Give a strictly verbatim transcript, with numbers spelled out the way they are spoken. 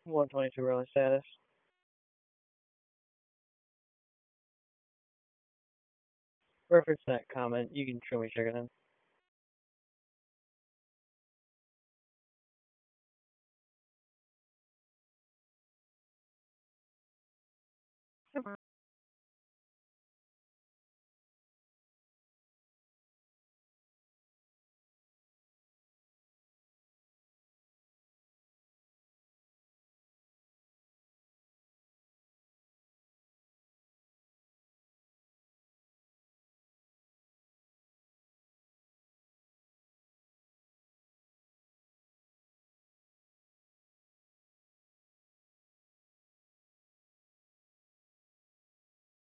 one twenty-two rolling status. Reference that comment. You can show me checking in.